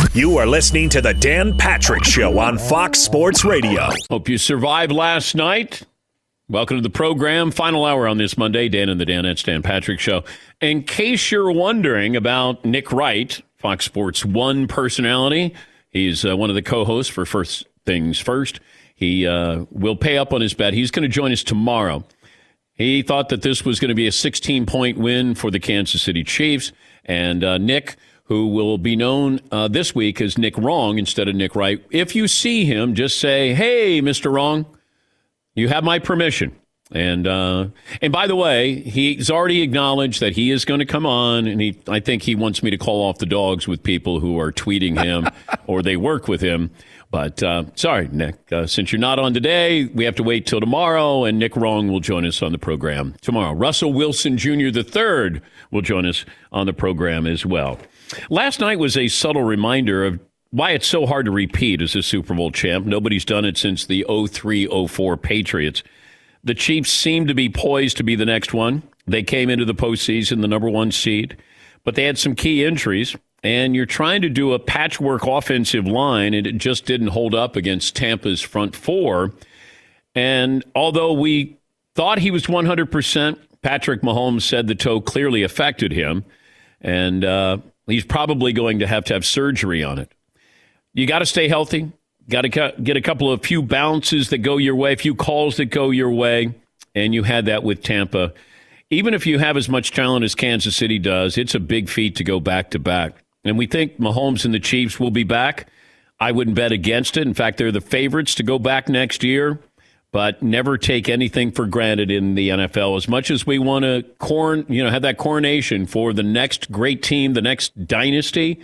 You are listening to the Dan Patrick Show on Fox Sports Radio. Hope you survived last night. Welcome to the program. Final hour on this Monday. Dan and the Danettes, Dan Patrick Show. In case you're wondering about Nick Wright, Fox Sports 1 personality, he's one of the co-hosts for First Things First. He will pay up on his bet. He's going to join us tomorrow. He thought that this was going to be a 16-point win for the Kansas City Chiefs. And Nick, who will be known this week as Nick Wrong instead of Nick Wright, if you see him, just say, "Hey, Mr. Wrong, you have my permission." And by the way, he's already acknowledged that he is going to come on, and I think he wants me to call off the dogs with people who are tweeting him or they work with him. But sorry, Nick, since you're not on today, we have to wait till tomorrow, and Nick Wrong will join us on the program tomorrow. Russell Wilson Jr. III will join us on the program as well. Last night was a subtle reminder of why it's so hard to repeat as a Super Bowl champ. Nobody's done it since the 03-04 Patriots. The Chiefs seem to be poised to be the next one. They came into the postseason the number 1 seed, but they had some key injuries. And you're trying to do a patchwork offensive line, and it just didn't hold up against Tampa's front four. And although we thought he was 100%, Patrick Mahomes said the toe clearly affected him, and he's probably going to have surgery on it. You got to stay healthy. Got to get a few bounces that go your way, a few calls that go your way, and you had that with Tampa. Even if you have as much talent as Kansas City does, it's a big feat to go back-to-back. And we think Mahomes and the Chiefs will be back. I wouldn't bet against it. In fact, they're the favorites to go back next year, but never take anything for granted in the NFL. As much as we want to have that coronation for the next great team, the next dynasty,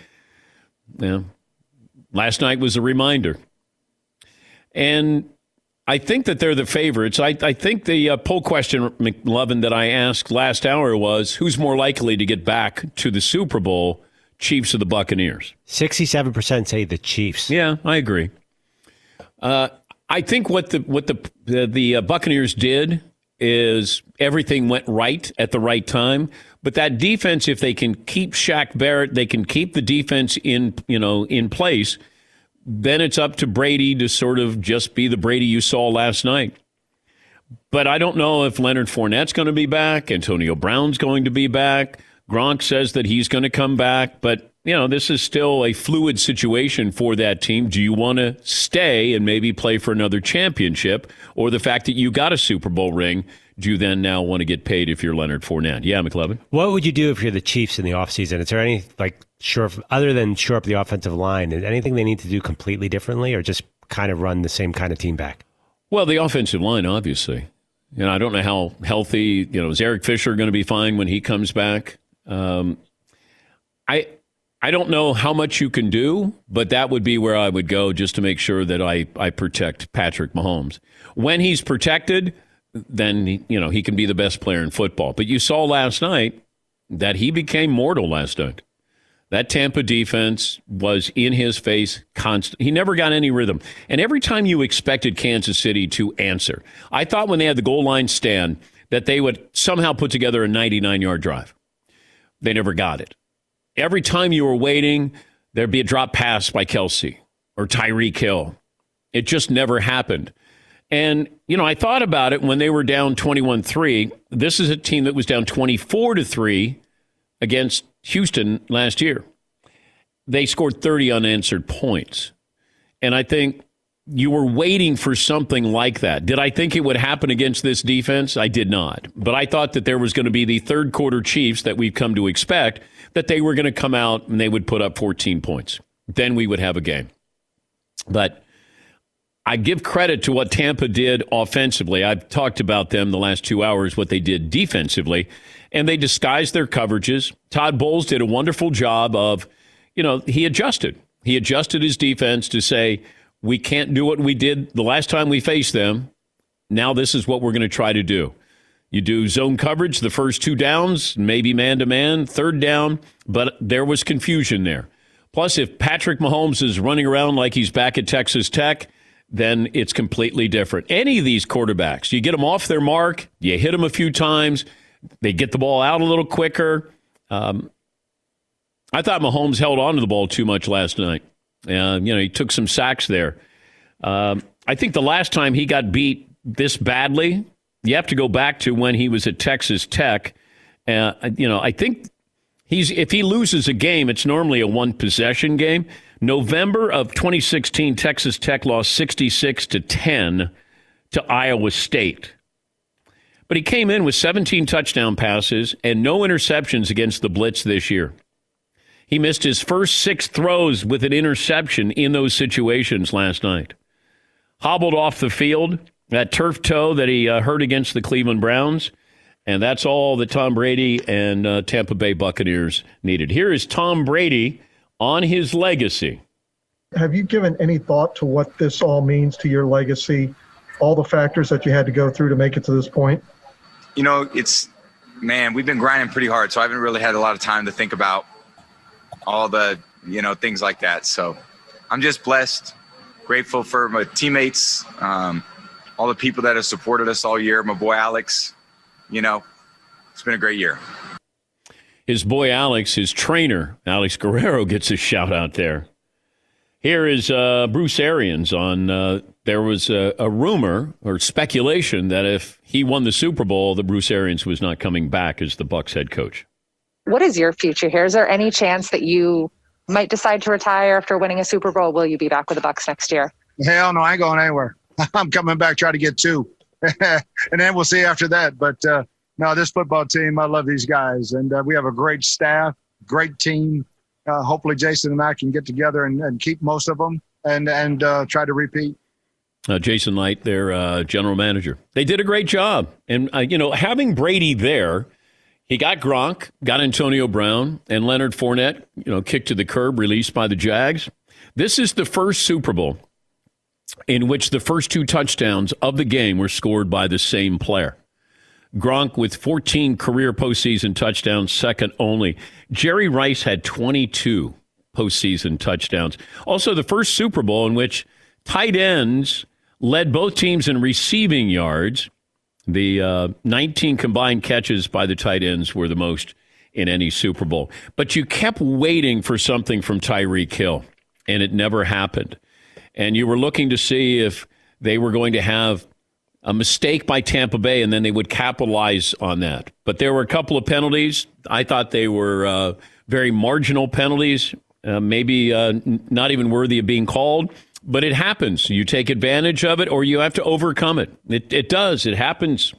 last night was a reminder. And I think that they're the favorites. I think the poll question, McLovin, that I asked last hour was, who's more likely to get back to the Super Bowl, Chiefs or the Buccaneers? 67% say the Chiefs. Yeah, I agree. I think what the Buccaneers did is everything went right at the right time. But that defense, if they can keep Shaq Barrett, they can keep the defense in place, then it's up to Brady to sort of just be the Brady you saw last night. But I don't know if Leonard Fournette's going to be back. Antonio Brown's going to be back. Gronk says that he's going to come back. But, this is still a fluid situation for that team. Do you want to stay and maybe play for another championship? Or the fact that you got a Super Bowl ring, do you then now want to get paid if you're Leonard Fournette? Yeah, McLovin? What would you do if you're the Chiefs in the offseason? Is there any, other than shore up the offensive line, is anything they need to do completely differently or just kind of run the same kind of team back? Well, the offensive line, obviously. I don't know how healthy, is Eric Fisher going to be fine when he comes back? I don't know how much you can do, but that would be where I would go just to make sure that I protect Patrick Mahomes. When he's protected, then he can be the best player in football. But you saw last night that he became mortal last night. That Tampa defense was in his face constant. He never got any rhythm. And every time you expected Kansas City to answer, I thought when they had the goal line stand that they would somehow put together a 99-yard drive. They never got it. Every time you were waiting, there'd be a drop pass by Kelsey or Tyreek Hill. It just never happened. And, I thought about it when they were down 21-3. This is a team that was down 24-3 against Houston last year. They scored 30 unanswered points. And I think you were waiting for something like that. Did I think it would happen against this defense? I did not. But I thought that there was going to be the third quarter Chiefs that we've come to expect, that they were going to come out and they would put up 14 points. Then we would have a game. But I give credit to what Tampa did offensively. I've talked about them the last 2 hours, what they did defensively, and they disguised their coverages. Todd Bowles did a wonderful job of, he adjusted. He adjusted his defense to say, we can't do what we did the last time we faced them. Now this is what we're going to try to do. You do zone coverage the first 2 downs, maybe man-to-man, third down, but there was confusion there. Plus, if Patrick Mahomes is running around like he's back at Texas Tech, then it's completely different. Any of these quarterbacks, you get them off their mark, you hit them a few times, they get the ball out a little quicker. I thought Mahomes held on to the ball too much last night. He took some sacks there. I think the last time he got beat this badly, you have to go back to when he was at Texas Tech. I think if he loses a game, it's normally a one-possession game. November of 2016, Texas Tech lost 66-10 to Iowa State. But he came in with 17 touchdown passes and no interceptions against the Blitz this year. He missed his first 6 throws with an interception in those situations last night. Hobbled off the field, that turf toe that he hurt against the Cleveland Browns. And that's all that Tom Brady and Tampa Bay Buccaneers needed. Here is Tom Brady on his legacy. Have you given any thought to what this all means to your legacy, all the factors that you had to go through to make it to this point? We've been grinding pretty hard, so I haven't really had a lot of time to think about all the, things like that. So I'm just blessed, grateful for my teammates, all the people that have supported us all year, my boy Alex. It's been a great year. His boy Alex, his trainer, Alex Guerrero, gets a shout out there. Here is Bruce Arians on, there was a rumor or speculation that if he won the Super Bowl, that Bruce Arians was not coming back as the Bucs head coach. What is your future here? Is there any chance that you might decide to retire after winning a Super Bowl? Will you be back with the Bucs next year? Hell no, I ain't going anywhere. I'm coming back, try to get 2. And then we'll see after that. But no, this football team, I love these guys. And we have a great staff, great team. Hopefully Jason and I can get together and keep most of them and try to repeat. Jason Light, their general manager. They did a great job. And, having Brady there, he got Gronk, got Antonio Brown, and Leonard Fournette, kicked to the curb, released by the Jags. This is the first Super Bowl in which the first 2 touchdowns of the game were scored by the same player. Gronk with 14 career postseason touchdowns, second only. Jerry Rice had 22 postseason touchdowns. Also, the first Super Bowl in which tight ends led both teams in receiving yards. The 19 combined catches by the tight ends were the most in any Super Bowl. But you kept waiting for something from Tyreek Hill, and it never happened. And you were looking to see if they were going to have a mistake by Tampa Bay, and then they would capitalize on that. But there were a couple of penalties. I thought they were very marginal penalties, maybe not even worthy of being called. But it happens. You take advantage of it, or you have to overcome it. It does. It happens.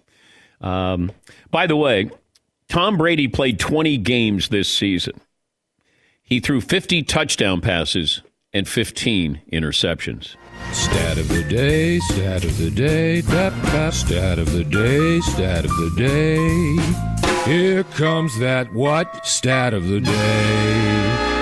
By the way, Tom Brady played 20 games this season. He threw 50 touchdown passes and 15 interceptions. Stat of the day, stat of the day, stat of the day, stat of the day. Here comes that what? Stat of the day.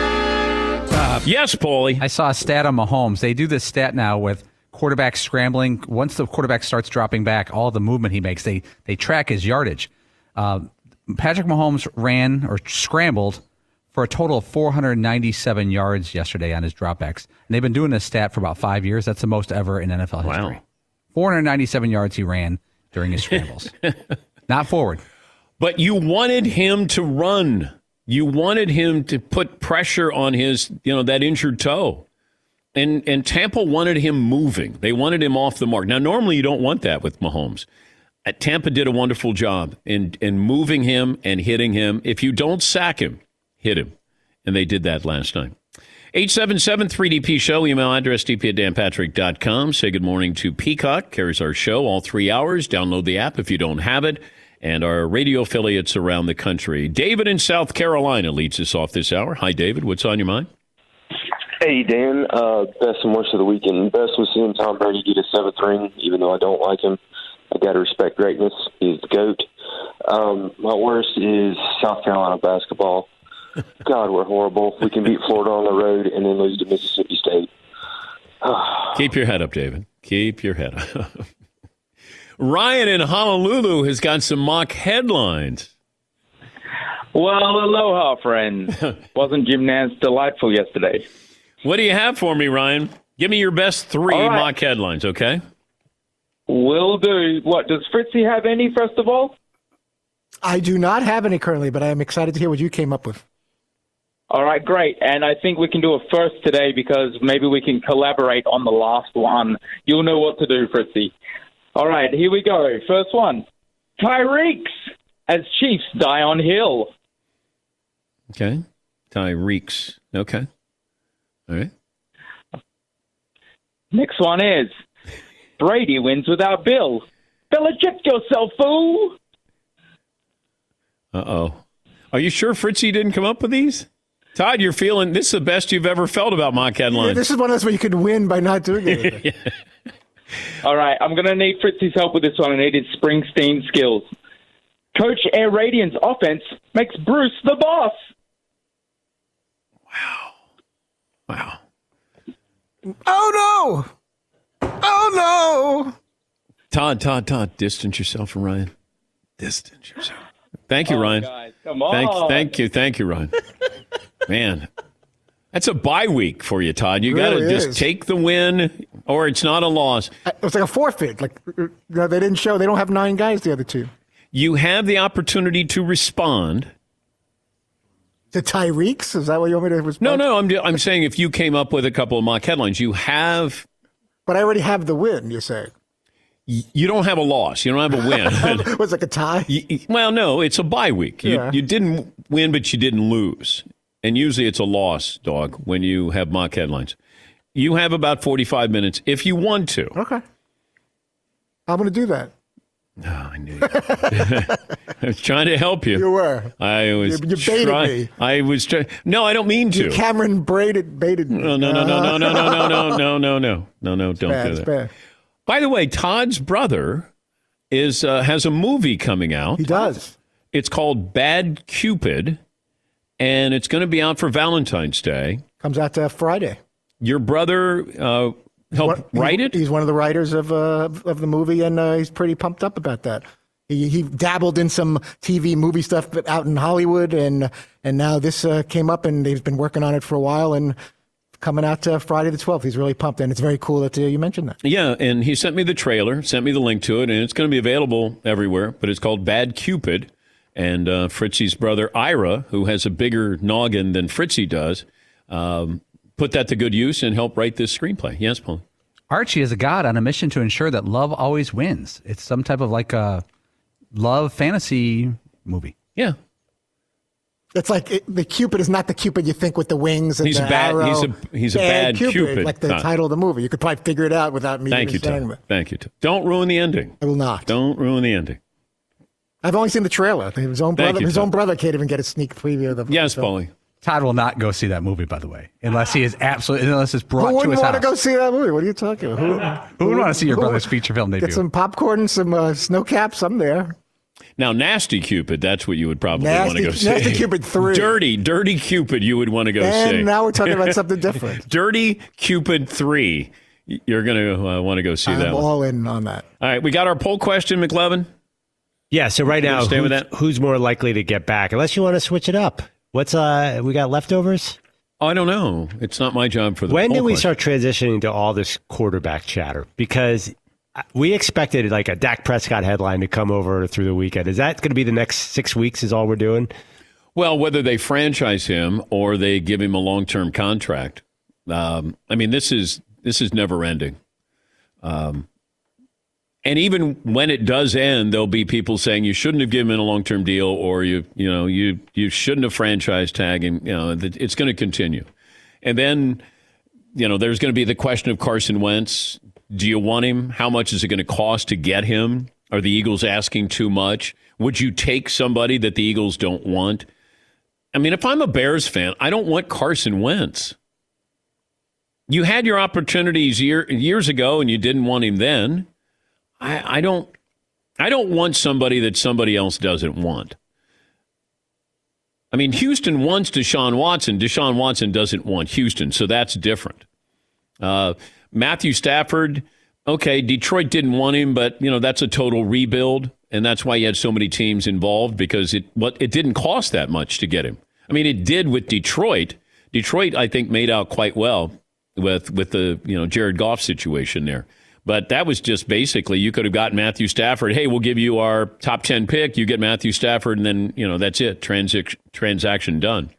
Yes, Paulie. I saw a stat on Mahomes. They do this stat now with quarterbacks scrambling. Once the quarterback starts dropping back, all the movement he makes, they track his yardage. Patrick Mahomes ran or scrambled for a total of 497 yards yesterday on his dropbacks. And they've been doing this stat for about 5 years. That's the most ever in NFL history. Wow. 497 yards he ran during his scrambles. Not forward. But you wanted him to run. You wanted him to put pressure on his, that injured toe. And Tampa wanted him moving. They wanted him off the mark. Now, normally you don't want that with Mahomes. Tampa did a wonderful job in moving him and hitting him. If you don't sack him, hit him. And they did that last night. 877-3DP-SHOW, email address dp@danpatrick.com. Say good morning to Peacock, carries our show all 3 hours. Download the app if you don't have it. And our radio affiliates around the country. David in South Carolina leads us off this hour. Hi, David. What's on your mind? Hey, Dan. Best and worst of the weekend. Best was seeing Tom Brady get his 7th ring, even though I don't like him. I got to respect greatness. He's the GOAT. My worst is South Carolina basketball. God, we're horrible. We can beat Florida on the road and then lose to Mississippi State. Keep your head up, David. Keep your head up. Ryan in Honolulu has got some mock headlines. Well, aloha, friends. Wasn't Jim Nantz delightful yesterday? What do you have for me, Ryan? Give me your best 3 mock headlines, okay? Will do. What, does Fritzy have any, first of all? I do not have any currently, but I am excited to hear what you came up with. All right, great. And I think we can do a first today because maybe we can collaborate on the last one. You'll know what to do, Fritzy. All right, here we go. First one. Tyreeks as Chiefs die on Hill. Okay. Tyreeks. Okay. All right. Next one is Brady wins without Bill. Belichick yourself, fool. Uh-oh. Are you sure Fritzy didn't come up with these? Todd, you're feeling this is the best you've ever felt about mock headlines. Yeah, this is one of those where you could win by not doing it. All right, I'm going to need Fritzy's help with this one. I need his Springsteen skills. Coach Air Radiant's offense makes Bruce the boss. Wow. Oh, no. Oh, no. Todd, distance yourself from Ryan. Distance yourself. Thank you, Ryan. Guys, come on. Thank you, Ryan. Man, that's a bye week for you, Todd. You got to really just take the win, or it's not a loss. It was like a forfeit. Like they didn't show. They don't have 9 guys. The other 2. You have the opportunity to respond. To Tyreeks? Is that what you want me to respond? No. I'm saying if you came up with a couple of mock headlines, you have. But I already have the win. You're saying. You don't have a loss. You don't have a win. It was like a tie? Well, no, it's a bye week. You didn't win, but you didn't lose. And usually it's a loss, dog, when you have mock headlines. You have about 45 minutes if you want to. Okay. I'm going to do that. Oh, I knew you. I was trying to help you. You were. I was. You baited me. I was trying. No, I don't mean to. Cameron baited me. No. Don't do that. It's bad. By the way, Todd's brother has a movie coming out. He does. It's called Bad Cupid, and it's going to be out for Valentine's Day. Comes out Friday. Your brother helped write it? He's one of the writers of the movie, and he's pretty pumped up about that. He dabbled in some TV movie stuff out in Hollywood, and now this came up, and they've been working on it for a while, and coming out Friday the 12th. He's really pumped, and it's very cool that you mentioned that. Yeah, and he sent me the trailer, sent me the link to it, and it's going to be available everywhere, but it's called Bad Cupid, and Fritzy's brother, Ira, who has a bigger noggin than Fritzy does, put that to good use and help write this screenplay. Yes, Paul? Archie is a god on a mission to ensure that love always wins. It's some type of like a love fantasy movie. Yeah. It's like the Cupid is not the Cupid you think with the wings and the arrow. He's a bad Cupid. Like the title of the movie. You could probably figure it out without me saying it. Thank you, Tom. Don't ruin the ending. I will not. Don't ruin the ending. I've only seen the trailer. His own brother can't even get a sneak preview of the Yes, film. Paulie. Todd will not go see that movie, by the way, unless it's brought to his house. Who wouldn't want to go see that movie? What are you talking about? Who would want to see your brother's feature film debut? Get some popcorn and some snow caps. I'm there. Now, Nasty Cupid, that's what you would probably want to go see. Nasty Cupid 3. Dirty Cupid, you would want to go see. And now we're talking about something different. Dirty Cupid 3. You're going to want to go see that one. I'm all in on that. All right, we got our poll question, McLevin. Yeah, so right now, who's more likely to get back? Unless you want to switch it up. What's we got leftovers? Oh, I don't know. It's not my job for the When poll do we question. start transitioning to all this quarterback chatter? Because we expected like a Dak Prescott headline to come over through the weekend. Is that going to be the next 6 weeks is all we're doing? Well, whether they franchise him or they give him a long-term contract. I mean, this is never ending. And even when it does end, there'll be people saying you shouldn't have given him a long-term deal, or you shouldn't have franchise tagged him. It's going to continue. And then, there's going to be the question of Carson Wentz. Do you want him? How much is it going to cost to get him? Are the Eagles asking too much? Would you take somebody that the Eagles don't want? I mean, if I'm a Bears fan, I don't want Carson Wentz. You had your opportunities years ago, and you didn't want him then. I don't want somebody that somebody else doesn't want. I mean, Houston wants Deshaun Watson. Deshaun Watson doesn't want Houston, so that's different. Matthew Stafford, okay, Detroit didn't want him, but that's a total rebuild, and that's why you had so many teams involved, because it didn't cost that much to get him. I mean, it did with Detroit. Detroit, I think, made out quite well with the Jared Goff situation there. But that was just basically you could have gotten Matthew Stafford. Hey, we'll give you our top 10 pick. You get Matthew Stafford, and then, that's it. Transaction done.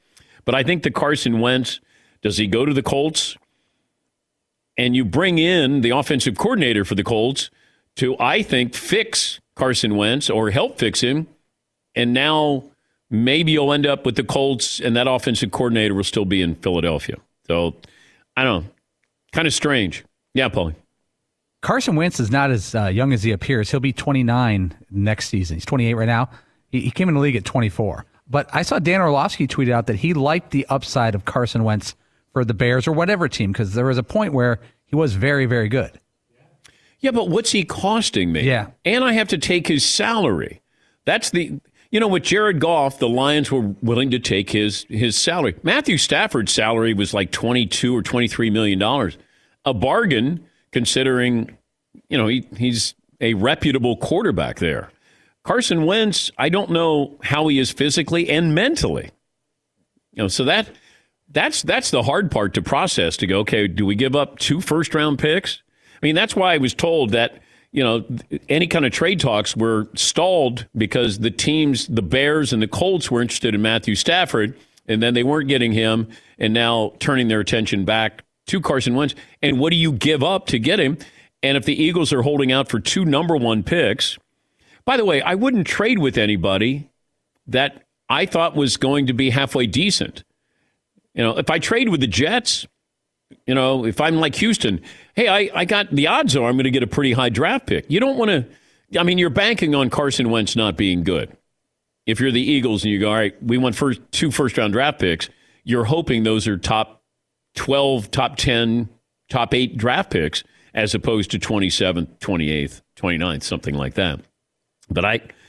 But I think the Carson Wentz, does he go to the Colts? And you bring in the offensive coordinator for the Colts to, I think, fix Carson Wentz or help fix him. And now maybe you'll end up with the Colts and that offensive coordinator will still be in Philadelphia. So, I don't know. Kind of strange. Yeah, Paulie. Carson Wentz is not as young as he appears. He'll be 29 next season. He's 28 right now. He came in the league at 24. But I saw Dan Orlovsky tweet out that he liked the upside of Carson Wentz for the Bears or whatever team, because there was a point where he was very, very good. Yeah, but what's he costing me? Yeah. And I have to take his salary. That's the, with Jared Goff, the Lions were willing to take his salary. Matthew Stafford's salary was like $22 or $23 million. A bargain, considering, he's a reputable quarterback there. Carson Wentz, I don't know how he is physically and mentally. So that's the hard part to process, to go, okay, do we give up 2 first-round picks? I mean, that's why I was told that, any kind of trade talks were stalled because the teams, the Bears and the Colts, were interested in Matthew Stafford, and then they weren't getting him, and now turning their attention back to Carson Wentz. And what do you give up to get him? And if the Eagles are holding out for 2 number 1 picks, by the way, I wouldn't trade with anybody that I thought was going to be halfway decent. If I trade with the Jets, if I'm like Houston, hey, I got the odds are I'm going to get a pretty high draft pick. You don't want to, you're banking on Carson Wentz not being good. If you're the Eagles and you go, all right, we want 2 first-round draft picks, you're hoping those are top 12, top 10, top 8 draft picks as opposed to 27th, 28th, 29th, something like that. But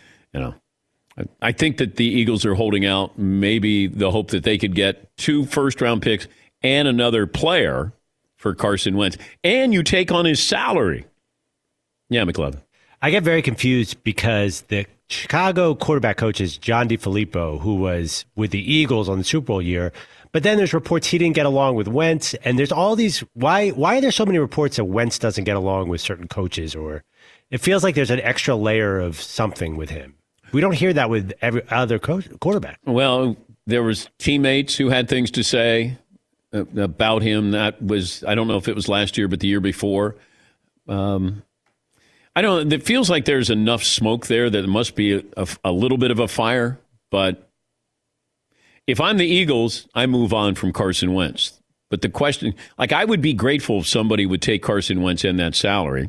I think that the Eagles are holding out maybe the hope that they could get 2 first-round picks and another player for Carson Wentz. And you take on his salary. Yeah, McLevin. I get very confused because the Chicago quarterback coach is John DeFilippo, who was with the Eagles on the Super Bowl year. But then there's reports he didn't get along with Wentz. And there's all these, why are there so many reports that Wentz doesn't get along with certain coaches? Or it feels like there's an extra layer of something with him. We don't hear that with every other quarterback. Well, there was teammates who had things to say about him. That was, I don't know if it was last year, but the year before. I don't. It feels like there's enough smoke there that it must be a little bit of a fire. But if I'm the Eagles, I move on from Carson Wentz. But the question, I would be grateful if somebody would take Carson Wentz in that salary,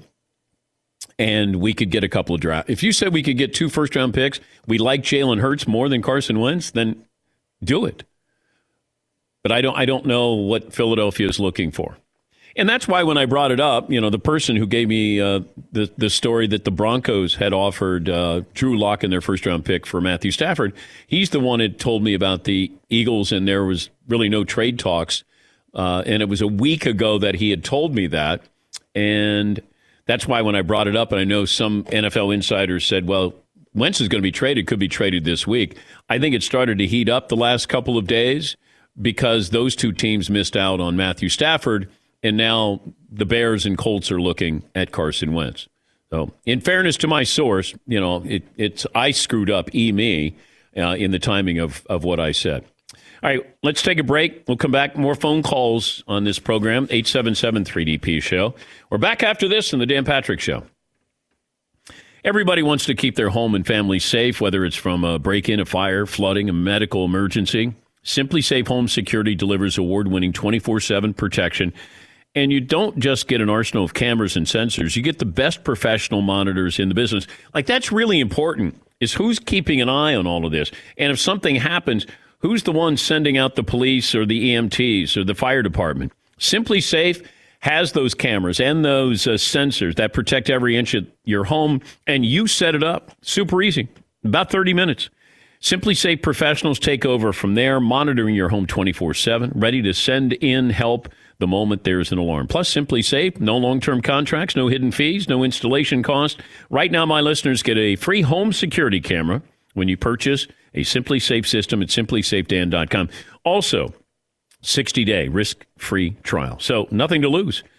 and we could get a couple of drafts. If you said we could get 2 first-round picks, we like Jalen Hurts more than Carson Wentz, then do it. But I don't know what Philadelphia is looking for. And that's why when I brought it up, the person who gave me the story that the Broncos had offered Drew Lock in their first-round pick for Matthew Stafford, he's the one that told me about the Eagles, and there was really no trade talks. And it was a week ago that he had told me that. And that's why when I brought it up, and I know some NFL insiders said, well, Wentz is going to be traded, could be traded this week. I think it started to heat up the last couple of days because those 2 teams missed out on Matthew Stafford, and now the Bears and Colts are looking at Carson Wentz. So, in fairness to my source, it's I screwed up, me, in the timing of what I said. All right, let's take a break. We'll come back. More phone calls on this program, 877-3DP Show. We're back after this in the Dan Patrick Show. Everybody wants to keep their home and family safe, whether it's from a break-in, a fire, flooding, a medical emergency. Simply Safe Home Security delivers award-winning 24/7 protection. And you don't just get an arsenal of cameras and sensors. You get the best professional monitors in the business. That's really important, is who's keeping an eye on all of this. And if something happens, who's the one sending out the police or the EMTs or the fire department? Simply Safe has those cameras and those sensors that protect every inch of your home, and you set it up. Super easy. About 30 minutes. Simply Safe professionals take over from there, monitoring your home 24/7, ready to send in help the moment there's an alarm. Plus, Simply Safe, no long-term contracts, no hidden fees, no installation cost. Right now, my listeners get a free home security camera when you purchase a Simply Safe system at simplysafedan.com. Also, 60-day risk-free trial. So nothing to lose.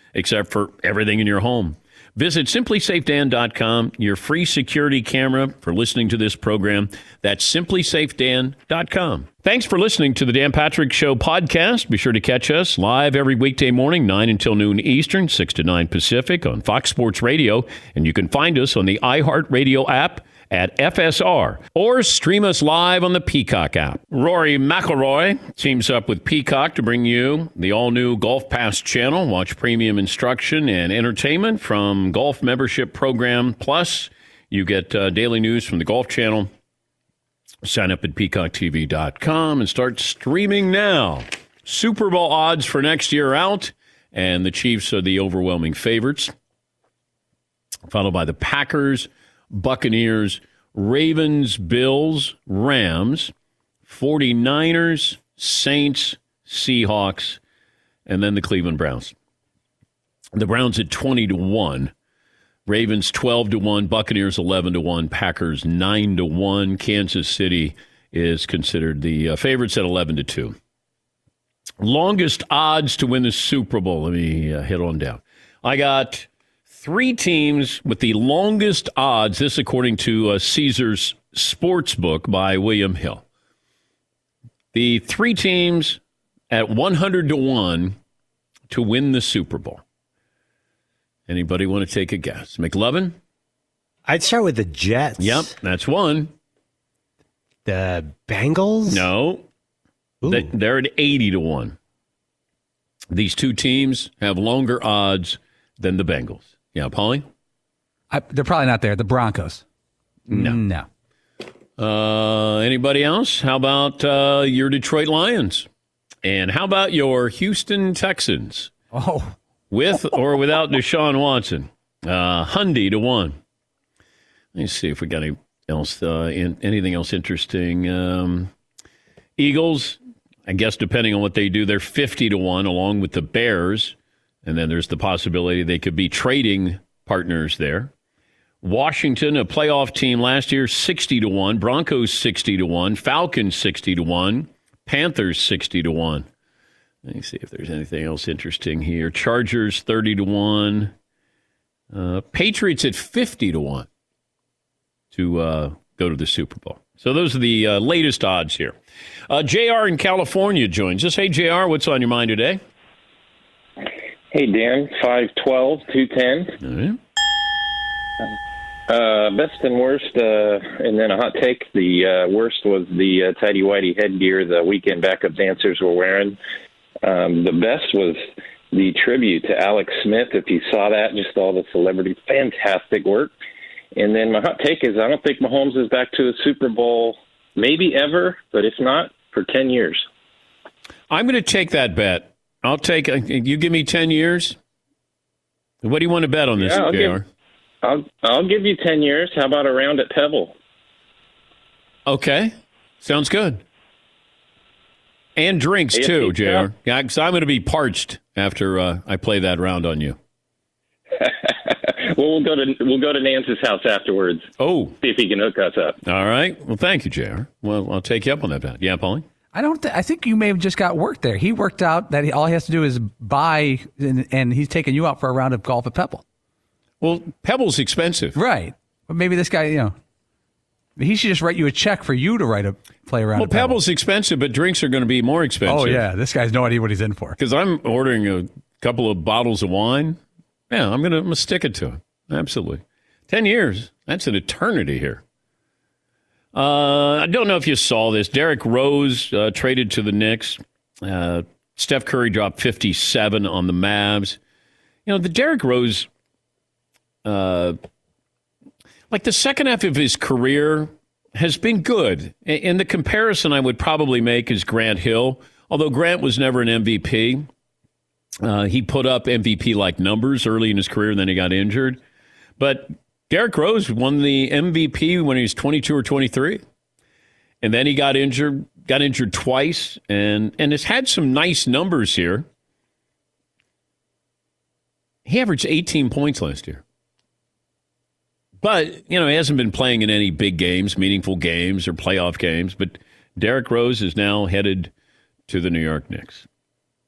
except for everything in your home. Visit simplysafedan.com, your free security camera for listening to this program. That's simplysafedan.com. Thanks for listening to the Dan Patrick Show podcast. Be sure to catch us live every weekday morning, 9 until noon Eastern, 6 to 9 Pacific on Fox Sports Radio. And you can find us on the iHeartRadio app at FSR, or stream us live on the Peacock app. Rory McIlroy teams up with Peacock to bring you the all-new Golf Pass channel. Watch premium instruction and entertainment from Golf Membership Program. Plus, you get daily news from the Golf Channel. Sign up at peacocktv.com and start streaming now. Super Bowl odds for next year out, and the Chiefs are the overwhelming favorites, followed by the Packers, Buccaneers, Ravens, Bills, Rams, 49ers, Saints, Seahawks, and then the Cleveland Browns. The Browns at 20-1, Ravens 12-1, Buccaneers 11-1, Packers 9-1. Kansas City is considered the favorites at 11-2. Longest odds to win the Super Bowl. Let me hit on down. I got 3 teams with the longest odds, this according to Caesars Sportsbook by William Hill. The 3 teams at 100-1 to win the Super Bowl. Anybody want to take a guess? McLovin? I'd start with the Jets. Yep, that's one. The Bengals? No. They're at 80-1. These 2 teams have longer odds than the Bengals. Yeah, Paulie? They're probably not there. The Broncos. No. Anybody else? How about your Detroit Lions? And how about your Houston Texans? Oh. With or without Deshaun Watson? 100-1. Let me see if we got anything else interesting. Eagles, I guess depending on what they do, they're 50-1 along with the Bears. And then there's the possibility they could be trading partners there. Washington, a playoff team last year, 60-1. Broncos, 60-1. Falcons, 60-1. Panthers, 60-1. Let me see if there's anything else interesting here. Chargers, 30-1. Patriots at 50-1 to go to the Super Bowl. So those are the latest odds here. JR in California joins us. Hey, JR, what's on your mind today? Hey, Dan, 5'12", 210. Best and worst, and then a hot take. The worst was the tighty-whitey headgear the weekend backup dancers were wearing. The best was the tribute to Alex Smith. If you saw that, just all the celebrities, fantastic work. And then my hot take is I don't think Mahomes is back to a Super Bowl, maybe ever, but if not, for 10 years. I'm going to take that bet. I'll take you give me 10 years. What do you want to bet on this, JR? I'll give you 10 years. How about a round at Pebble? Okay. Sounds good. And drinks, too, JR. Yeah, because I'm going to be parched after I play that round on you. Well, we'll go to Nance's house afterwards. Oh. See if he can hook us up. All right. Well, thank you, JR. Well, I'll take you up on that bet. Yeah, Paulie? I think you may have just got work there. He worked out that all he has to do is buy, and he's taking you out for a round of golf at Pebble. Well, Pebble's expensive. Right. But maybe this guy, he should just write you a check for you to play around. Well, Pebble's expensive, but drinks are going to be more expensive. Oh, yeah. This guy's no idea what he's in for. Because I'm ordering a couple of bottles of wine. Yeah, I'm going to stick it to it. Absolutely. 10 years. That's an eternity here. I don't know if you saw this. Derrick Rose traded to the Knicks. Steph Curry dropped 57 on the Mavs. The Derrick Rose, like the second half of his career has been good. And the comparison I would probably make is Grant Hill. Although Grant was never an MVP. He put up MVP-like numbers early in his career, and then he got injured. But Derrick Rose won the MVP when he was 22 or 23. And then he got injured twice, and has had some nice numbers here. He averaged 18 points last year. But, he hasn't been playing in any big games, meaningful games or playoff games. But Derrick Rose is now headed to the New York Knicks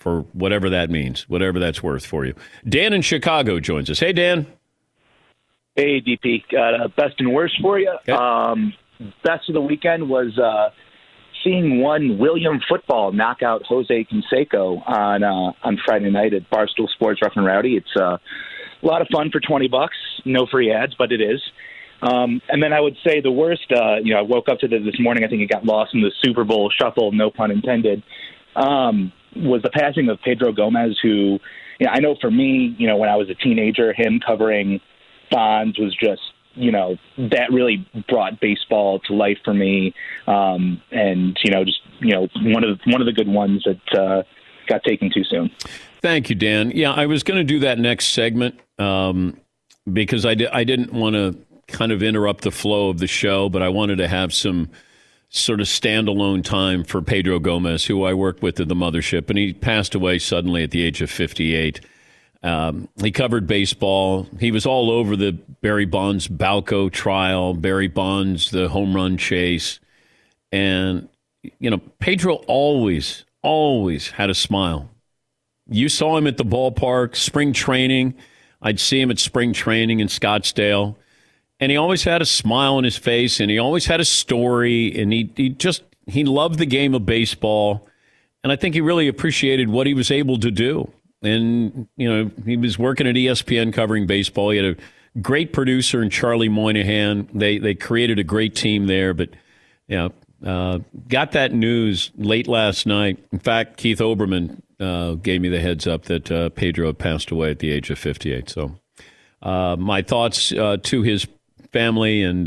for whatever that means, whatever that's worth for you. Dan in Chicago joins us. Hey, Dan. Hey, DP. Got best and worst for you. Okay. Best of the weekend was seeing one William Football knock out Jose Canseco on Friday night at Barstool Sports Rough and Rowdy. It's a lot of fun for $20. No free ads, but it is. And then I would say the worst, I woke up to this morning, I think it got lost in the Super Bowl shuffle, no pun intended, was the passing of Pedro Gomez, who, I know for me, when I was a teenager, him covering Bonds was just, that really brought baseball to life for me. And, one of the good ones that got taken too soon. Thank you, Dan. Yeah, I was going to do that next segment because I didn't want to kind of interrupt the flow of the show, but I wanted to have some sort of standalone time for Pedro Gomez, who I worked with at the mothership, and he passed away suddenly at the age of 58. He covered baseball. He was all over the Barry Bonds Balco trial, Barry Bonds, the home run chase. And, Pedro always had a smile. You saw him at the ballpark, spring training. I'd see him at spring training in Scottsdale. And he always had a smile on his face, and he always had a story, and he loved the game of baseball. And I think he really appreciated what he was able to do. And, he was working at ESPN covering baseball. He had a great producer in Charlie Moynihan. They created a great team there, but, got that news late last night. In fact, Keith Olbermann gave me the heads up that Pedro had passed away at the age of 58. So my thoughts to his family, and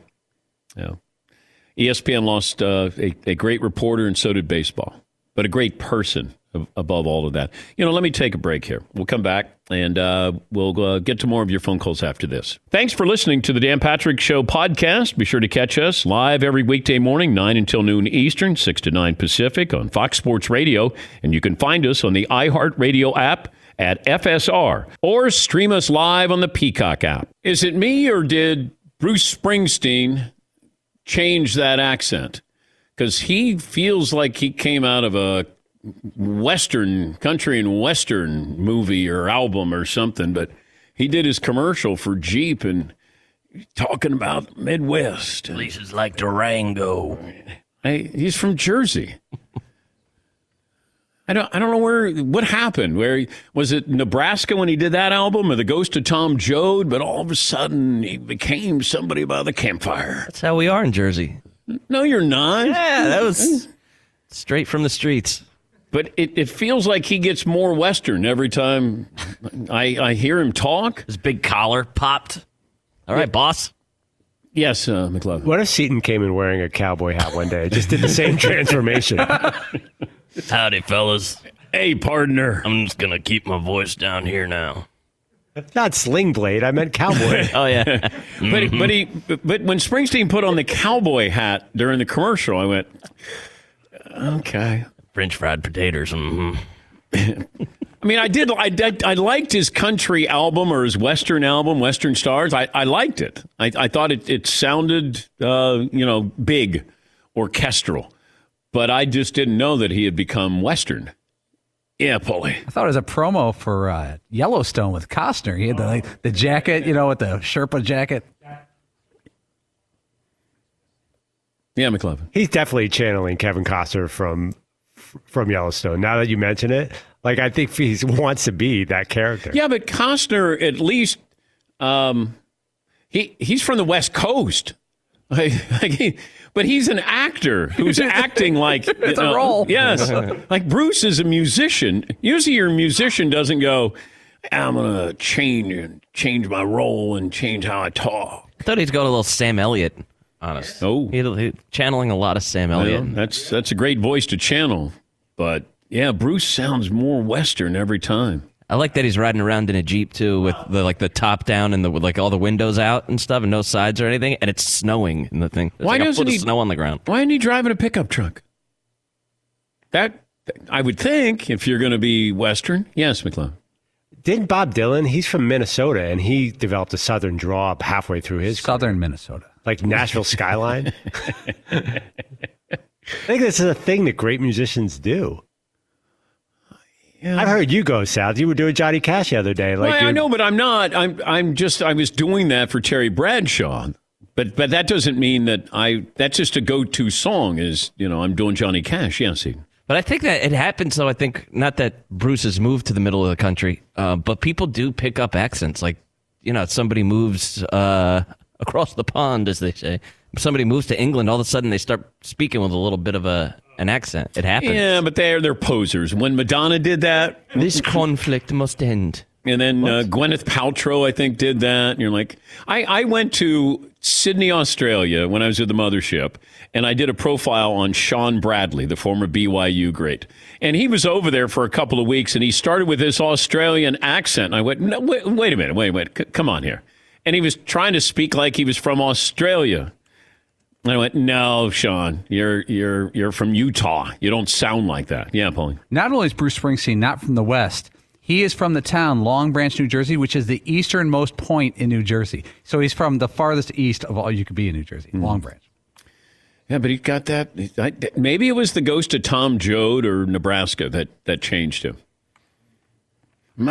ESPN lost a great reporter, and so did baseball, but a great person above all of that. Let me take a break here. We'll come back, and we'll get to more of your phone calls after this. Thanks for listening to the Dan Patrick Show podcast. Be sure to catch us live every weekday morning, 9 until noon Eastern, 6 to 9 Pacific on Fox Sports Radio, and you can find us on the iHeartRadio app at FSR, or stream us live on the Peacock app. Is it me, or did Bruce Springsteen change that accent? Because he feels like he came out of a country and Western movie or album or something, but he did his commercial for Jeep and talking about Midwest. Places like Durango. He's from Jersey. I don't know what happened. Where was it, Nebraska when he did that album, or the Ghost of Tom Joad? But all of a sudden he became somebody by the campfire. That's how we are in Jersey. No, you're not. Yeah, that was straight from the streets. But it feels like he gets more Western every time I hear him talk. His big collar popped. All right, boss. Yes, McLovin. What if Seton came in wearing a cowboy hat one day? Just did the same transformation. Howdy, fellas. Hey, partner. I'm just going to keep my voice down here now. Not Sling Blade. I meant cowboy. Oh, yeah. But when Springsteen put on the cowboy hat during the commercial, I went, okay. French fried potatoes. Mm-hmm. I mean, I liked his country album, or his Western album, Western Stars. I liked it. I thought it sounded, big, orchestral. But I just didn't know that he had become Western. Yeah, Paulie. I thought it was a promo for Yellowstone with Costner. He had the jacket, with the Sherpa jacket. Yeah, McLovin. He's definitely channeling Kevin Costner from Yellowstone. Now that you mention it, I think he wants to be that character. Yeah, but Costner, at least, he's from the West Coast. But he's an actor who's acting like it's a role. Yes, like Bruce is a musician. Usually, your musician doesn't go, "I'm gonna change my role and change how I talk." I thought he'd go to a little Sam Elliott. Honest. Oh, he channeling a lot of Sam Elliott. Well, that's a great voice to channel. But yeah, Bruce sounds more Western every time. I like that he's riding around in a Jeep too, with the top down and with all the windows out and stuff, and no sides or anything, and it's snowing in the thing. There's Why doesn't he snow on the ground? Why isn't he driving a pickup truck? That I would think, if you're going to be Western. Yes, McLeod. Didn't Bob Dylan? He's from Minnesota, and he developed a Southern draw halfway through his Southern career. Minnesota, like Nashville skyline. I think this is a thing that great musicians do. I heard you go, South. You were doing Johnny Cash the other day. Well, I know, but I'm not. I was doing that for Terry Bradshaw. But that doesn't mean that that's just a go-to song is, I'm doing Johnny Cash. Yes. But I think that it happens, though. I think not that Bruce has moved to the middle of the country, but people do pick up accents. Like, somebody moves across the pond, as they say. Somebody moves to England, all of a sudden they start speaking with a little bit of an accent. It happens. Yeah, but they're posers. When Madonna did that, this conflict must end. And then Gwyneth Paltrow, I think, did that. And you're like, I went to Sydney, Australia when I was at the mothership, and I did a profile on Sean Bradley, the former BYU great. And he was over there for a couple of weeks, and he started with this Australian accent. And I went, no, wait a minute, wait, come on here. And he was trying to speak like he was from Australia. And I went, no, Sean, you're from Utah. You don't sound like that. Yeah, Paulie. Not only is Bruce Springsteen not from the West, he is from the town Long Branch, New Jersey, which is the easternmost point in New Jersey. So he's from the farthest east of all you could be in New Jersey, Long Branch. Yeah, but he got that. Maybe it was the ghost of Tom Joad or Nebraska that changed him. My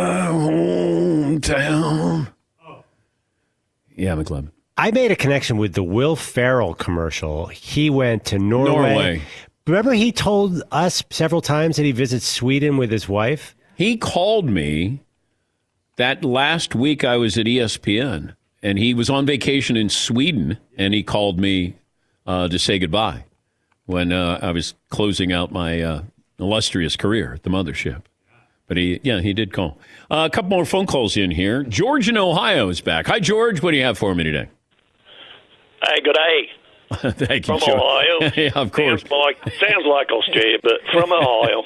hometown. Yeah, McLevin. I made a connection with the Will Ferrell commercial. He went to Norway. Remember he told us several times that he visits Sweden with his wife? He called me that last week I was at ESPN, and he was on vacation in Sweden, and he called me to say goodbye when I was closing out my illustrious career at the mothership. But he did call. A couple more phone calls in here. George in Ohio is back. Hi, George. What do you have for me today? Hey, good day. Thank you, from George. Ohio. Yeah, of course. Sounds like Australia, but from Ohio.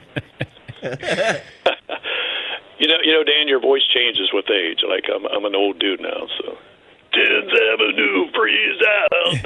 You know, Dan, your voice changes with age. Like I'm an old dude now, so 10th Avenue freeze out.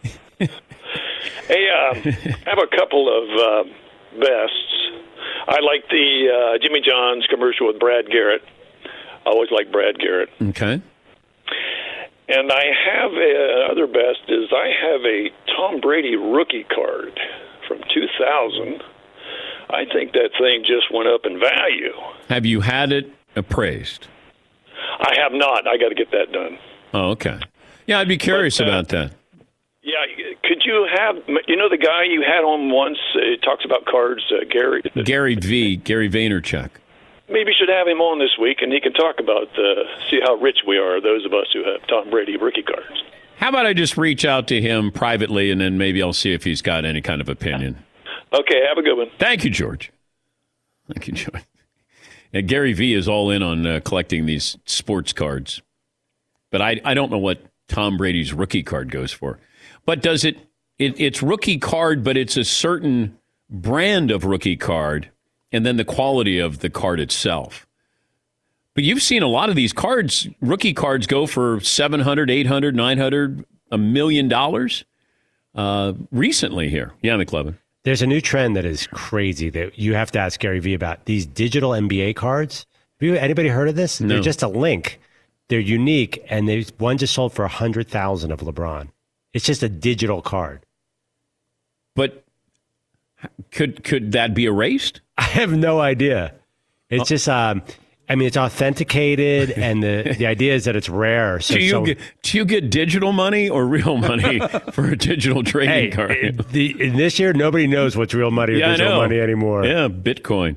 Hey, I have a couple of bests. I like the Jimmy John's commercial with Brad Garrett. I always like Brad Garrett. Okay. And I have another best is I have a Tom Brady rookie card from 2000. I think that thing just went up in value. Have you had it appraised? I have not. I got to get that done. Oh, okay. Yeah, I'd be curious about that. Yeah, could you have, the guy you had on once, talks about cards, Gary Vaynerchuk. Maybe you should have him on this week, and he can talk about, see how rich we are, those of us who have Tom Brady rookie cards. How about I just reach out to him privately, and then maybe I'll see if he's got any kind of opinion. Okay, have a good one. Thank you, George. Thank you, George. And Gary V is all in on collecting these sports cards. But I don't know what Tom Brady's rookie card goes for. But does it's rookie card, but it's a certain brand of rookie card, and then the quality of the card itself. But you've seen a lot of these cards, rookie cards go for $700, $800, $900, $1 million recently here. Yeah, McLevin. There's a new trend that is crazy that you have to ask Gary V about. These digital NBA cards. Have anybody heard of this? No. They're just a link. They're unique, and one just sold for $100,000 of LeBron. It's just a digital card. But could that be erased? I have no idea. It's just, it's authenticated, and the idea is that it's rare. So, do you get digital money or real money for a digital trading card? In this year, nobody knows what's real money or digital money anymore. Yeah, Bitcoin.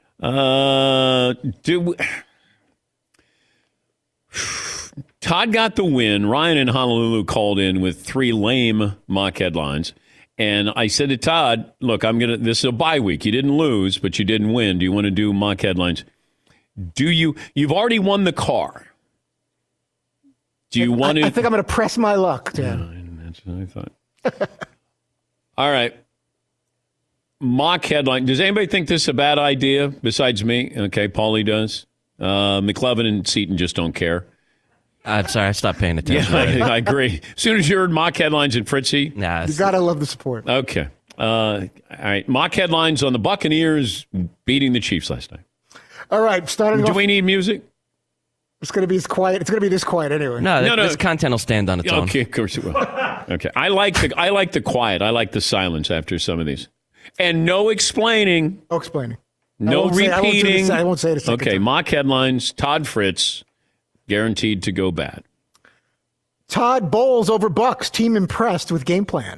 Todd got the win. Ryan in Honolulu called in with 3 lame mock headlines. And I said to Todd, look, this is a bye week. You didn't lose, but you didn't win. Do you want to do mock headlines? You've already won the car. Do you want to? I think I'm going to press my luck, Dan. Yeah, that's what I thought. All right. Mock headline. Does anybody think this is a bad idea besides me? Okay, Paulie does. McLevin and Seton just don't care. Sorry, I stopped paying attention. Yeah, I agree. As soon as you heard mock headlines in Fritzy. You got to love the support. Okay. All right. Mock headlines on the Buccaneers beating the Chiefs last night. All right. Starting Do we need music? It's going to be quiet. It's going to be this quiet anyway. No. This content will stand on its own. Okay, of course it will. Okay. I like the quiet. I like the silence after some of these. And no explaining. No explaining. No repeating. I won't say it a second Okay, time. mock headlines. Todd Fritz guaranteed to go bad. Todd Bowles over Bucks. Team impressed with game plan.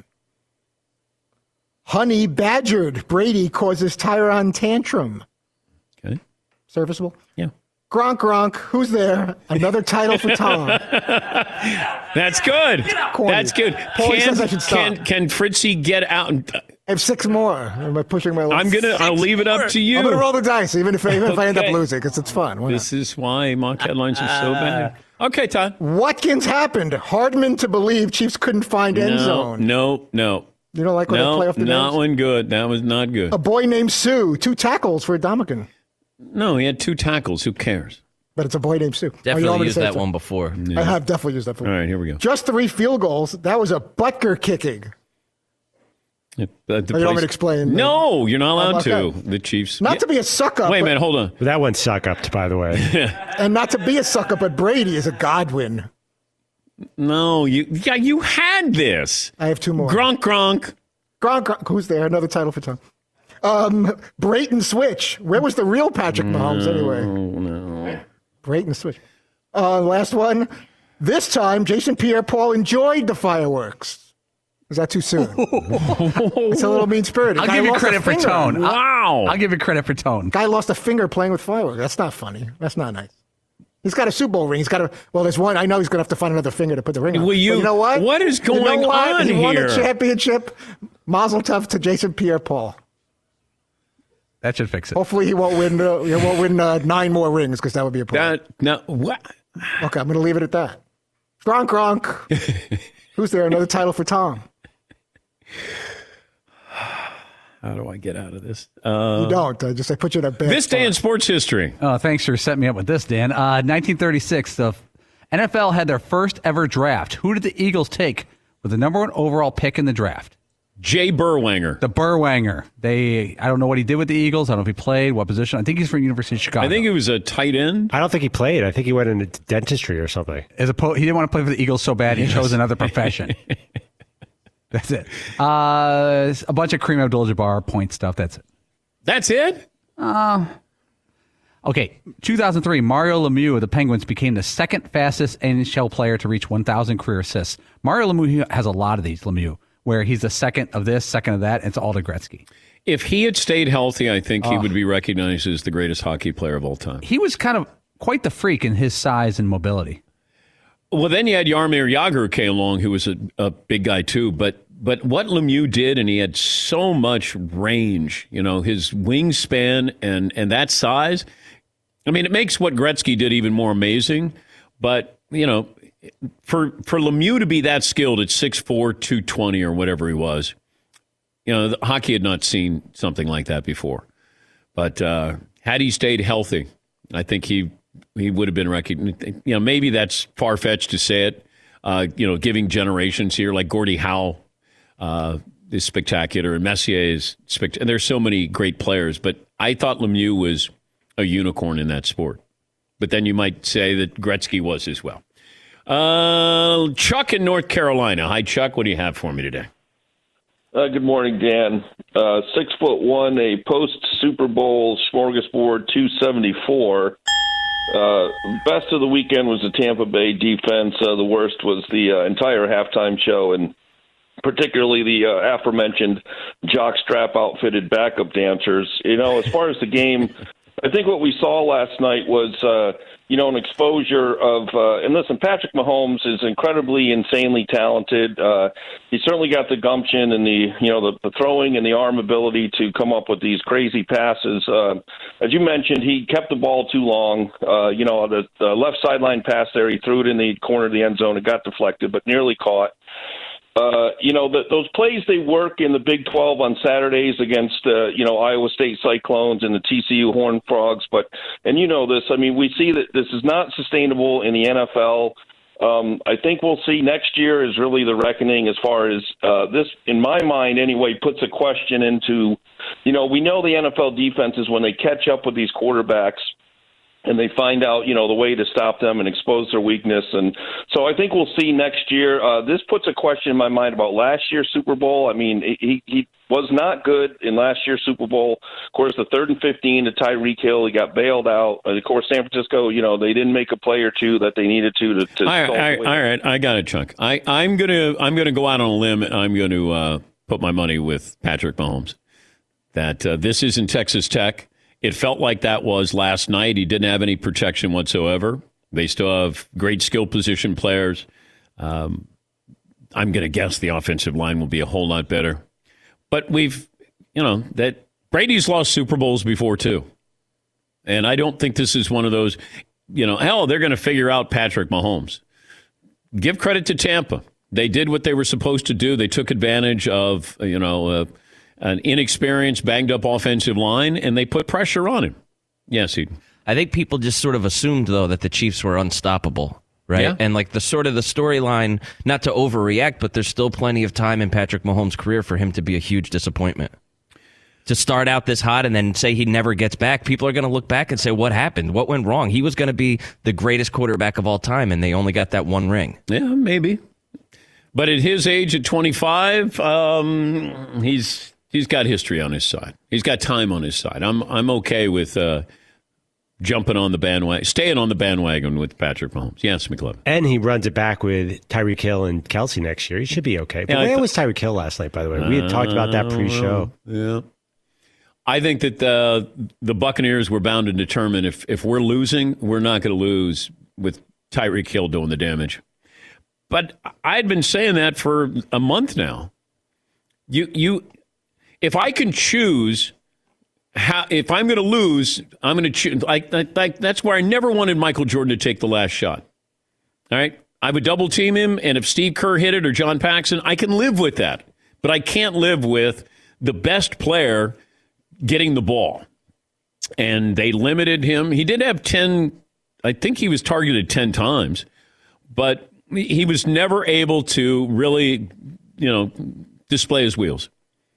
Honey badgered. Brady causes Tyron tantrum. Okay. Serviceable? Yeah. Gronk. Who's there? Another title for Tom. That's good. Corny. That's good. Paulie says I should stop. Can Fritzy get out? I have 6 more. Am I pushing my luck? I'll leave it up to you. I'm going to roll the dice, even if I end up Okay. losing, because it's fun. Why This is why mock headlines are so bad. Okay, Todd. Watkins happened. Hardman to believe Chiefs couldn't find end zone. No. You don't like when they play off the not names? one good. That was not good. A boy named Sue. 2 tackles for Dominican. No, he had 2 tackles. Who cares? But it's a boy named Sue. Definitely used that one before. I have definitely used that before. All right, here we go. Just 3 field goals. That was a Butker kicking. You want me to explain? No, you're not allowed to. Okay. The Chiefs. Not to be a suck-up. Wait a minute, hold on. That one suck-upped, by the way. And not to be a suck-up, but Brady is a Godwin. No, you had this. I have 2 more. Gronk. Who's there? Another title for Tom. Brayton switch. Where was the real Patrick Mahomes anyway? No. Brayton switch. Last one. This time, Jason Pierre-Paul enjoyed the fireworks. Is that too soon? It's a little mean-spirited. I'll give you credit for tone. Wow. I'll give you credit for tone. Guy lost a finger playing with fireworks. That's not funny. That's not nice. He's got a Super Bowl ring. There's one. I know he's going to have to find another finger to put the ring on. Well, But you know what? What is going on He won here? a championship. Mazel tov to Jason Pierre-Paul. That should fix it. Hopefully he won't win. He won't win 9 more rings because that would be a problem. What? Okay, I'm going to leave it at that. Gronk. Who's there? Another title for Tom. How do I get out of this? You don't. I put you in a bad This day spot. in sports history. Oh, thanks for setting me up with this, Dan. 1936, the NFL had their first ever draft. Who did the Eagles take with the number 1 overall pick in the draft? Jay Berwanger. The Berwanger. I don't know what he did with the Eagles. I don't know if he played, what position. I think he's from University of Chicago. I think he was a tight end. I don't think he played. I think he went into dentistry or something. He didn't want to play for the Eagles so bad, he chose another profession. That's it. A bunch of Kareem Abdul-Jabbar point stuff. That's it. That's it? Okay, 2003, Mario Lemieux of the Penguins became the 2nd fastest NHL player to reach 1,000 career assists. Mario Lemieux has a lot of these, where he's the 2nd of this, 2nd of that, and it's all to Gretzky. If he had stayed healthy, I think he would be recognized as the greatest hockey player of all time. He was kind of quite the freak in his size and mobility. Well, then you had Jaromir Jagr who came along, who was a big guy too. But what Lemieux did, and he had so much range, his wingspan and that size. I mean, it makes what Gretzky did even more amazing. But, for Lemieux to be that skilled at 6'4", 220 or whatever he was, the hockey had not seen something like that before. But had he stayed healthy, I think he would have been recognized. Maybe that's far-fetched to say it, giving generations here, like Gordie Howe is spectacular, and Messier is spectacular. And there's so many great players, but I thought Lemieux was a unicorn in that sport. But then you might say that Gretzky was as well. Chuck in North Carolina. Hi, Chuck. What do you have for me today? Good morning, Dan. 6'1", a post Super Bowl smorgasbord 274. Best of the weekend was the Tampa Bay defense. The worst was the entire halftime show, and particularly the aforementioned jockstrap outfitted backup dancers. As far as the game, I think what we saw last night was, an exposure of, and listen, Patrick Mahomes is incredibly, insanely talented. He certainly got the gumption and the throwing and the arm ability to come up with these crazy passes. As you mentioned, he kept the ball too long. The left sideline pass there, he threw it in the corner of the end zone. It got deflected, but nearly caught. Those plays they work in the Big 12 on Saturdays against, Iowa State Cyclones and the TCU Horned Frogs. And this, we see that this is not sustainable in the NFL. I think we'll see next year is really the reckoning as far as this, in my mind anyway, puts a question into, we know the NFL defenses when they catch up with these quarterbacks, and they find out, the way to stop them and expose their weakness. And so I think we'll see next year. This puts a question in my mind about last year's Super Bowl. He was not good in last year's Super Bowl. Of course, the 3rd and 15 to Tyreek Hill, he got bailed out. And of course, San Francisco, they didn't make a play or two that they needed to all right, I got it, Chuck. I'm gonna go out on a limb, and I'm going to put my money with Patrick Mahomes that this isn't Texas Tech. It felt like that was last night. He didn't have any protection whatsoever. They still have great skill position players. I'm going to guess the offensive line will be a whole lot better. But that Brady's lost Super Bowls before too. And I don't think this is one of those, they're going to figure out Patrick Mahomes. Give credit to Tampa. They did what they were supposed to do. They took advantage of, an inexperienced, banged-up offensive line, and they put pressure on him. Yes, I think people just sort of assumed, though, that the Chiefs were unstoppable, right? Yeah. And the storyline, not to overreact, but there's still plenty of time in Patrick Mahomes' career for him to be a huge disappointment. To start out this hot and then say he never gets back, people are going to look back and say, what happened? What went wrong? He was going to be the greatest quarterback of all time, and they only got that one ring. Yeah, maybe. But at his age, at 25, he's got history on his side. He's got time on his side. I'm okay with jumping on the bandwagon, staying on the bandwagon with Patrick Mahomes. Yes, McLovin. And he runs it back with Tyreek Hill and Kelsey next year. He should be okay. But where was Tyreek Hill last night, by the way? We had talked about that pre-show. Yeah. I think that the Buccaneers were bound to determine if we're losing, we're not going to lose with Tyreek Hill doing the damage. But I'd been saying that for a month now. If I can choose if I'm going to lose, I'm going to choose. Like that's where I never wanted Michael Jordan to take the last shot. All right, I would double team him, and if Steve Kerr hit it or John Paxson, I can live with that. But I can't live with the best player getting the ball. And they limited him. He did have 10. I think he was targeted 10 times, but he was never able to really, display his wheels.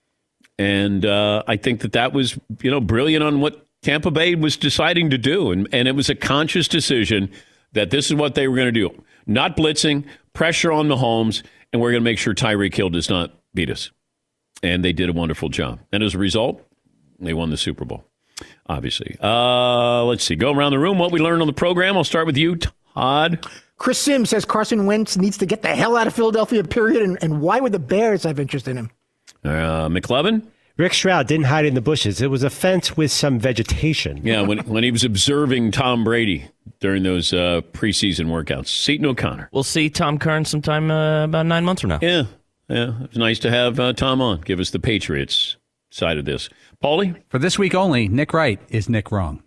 And I think that was, brilliant on what Tampa Bay was deciding to do. And it was a conscious decision that this is what they were going to do. Not blitzing, pressure on Mahomes, and we're going to make sure Tyreek Hill does not beat us. And they did a wonderful job. And as a result, they won the Super Bowl, obviously. Let's see. Go around the room. What we learned on the program. I'll start with you, Todd. Chris Sims says Carson Wentz needs to get the hell out of Philadelphia, period. And why would the Bears have interest in him? McLovin? Rick Stroud didn't hide in the bushes. It was a fence with some vegetation. Yeah, when he was observing Tom Brady during those preseason workouts. Seton O'Connor. We'll see Tom Curran sometime about 9 months from now. Yeah. It's nice to have Tom on. Give us the Patriots side of this. Paulie? For this week only, Nick Wright is Nick Wrong.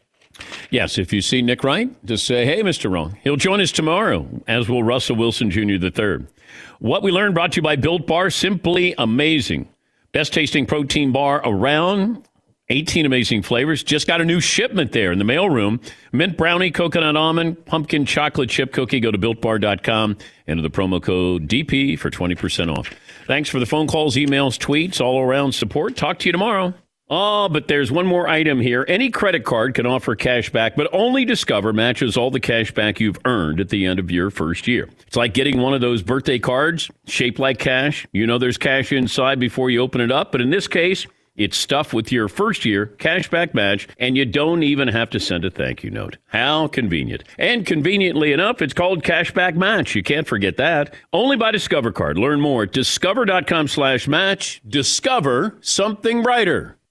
Yes, if you see Nick Wright, just say, hey, Mr. Wrong. He'll join us tomorrow, as will Russell Wilson Jr. III. What we learned brought to you by Built Bar, simply amazing. Best tasting protein bar around. 18 amazing flavors. Just got a new shipment there in the mailroom. Mint brownie, coconut almond, pumpkin chocolate chip cookie. Go to BuiltBar.com. Enter the promo code DP for 20% off. Thanks for the phone calls, emails, tweets, all around support. Talk to you tomorrow. Oh, but there's one more item here. Any credit card can offer cash back, but only Discover matches all the cash back you've earned at the end of your first year. It's like getting one of those birthday cards shaped like cash. There's cash inside before you open it up, but in this case, it's stuffed with your first year cashback match, and you don't even have to send a thank you note. How convenient. And conveniently enough, it's called Cashback Match. You can't forget that. Only by Discover Card. Learn more at discover.com/match. Discover something brighter.